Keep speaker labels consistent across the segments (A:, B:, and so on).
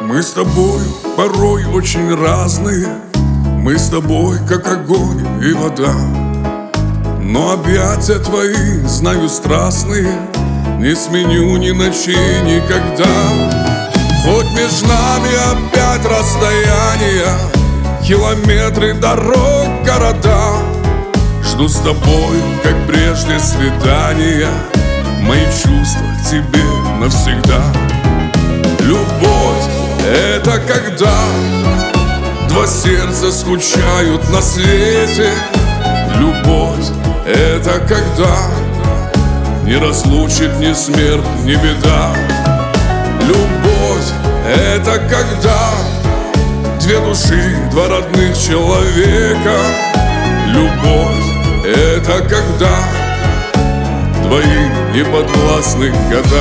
A: Мы с тобой порой очень разные, мы с тобой как огонь и вода. Но объятия твои, знаю, страстные, не сменю ни ночей никогда. Хоть между нами опять расстояния, километры дорог, города, жду с тобой, как прежде, свидания, мои чувства к тебе навсегда. Любовь — это когда два сердца скучают на свете. Любовь — это когда не разлучит ни смерть, ни беда. Любовь — это когда две души, два родных человека. Любовь — это когда твои неподвластны года.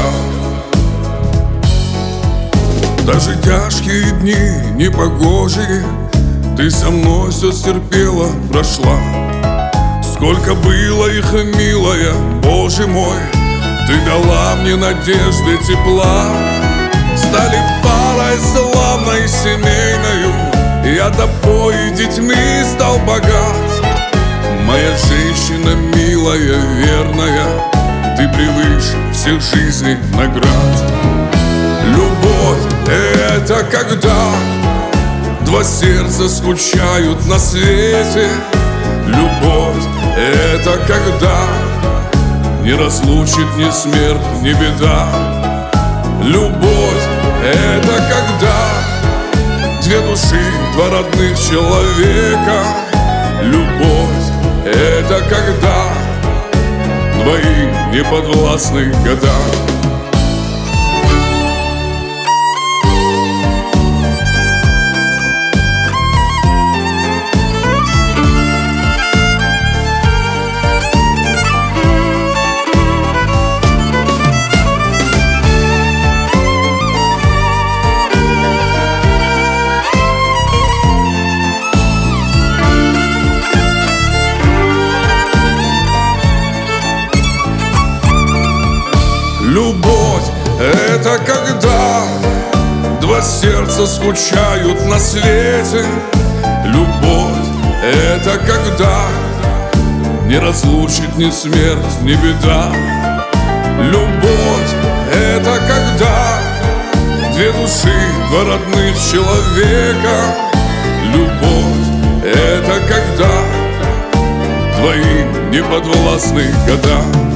A: Даже тяжкие дни непогожие ты со мной все стерпела, прошла. Сколько было их, милая, Боже мой, ты дала мне надежды, тепла. Стали парой славной, семейною, я тобой и детьми стал богат. Моя женщина милая, верная, ты превыше всех жизней наград. Любовь — это когда два сердца скучают на свете. Любовь — это когда не разлучит ни смерть, ни беда. Любовь — это когда две души, два родных человека. Любовь — это когда твои неподвластны года. Любовь — это когда два сердца скучают на свете. Любовь — это когда не разлучит ни смерть, ни беда. Любовь — это когда две души, два родных человека. Любовь — это когда твои неподвластны года.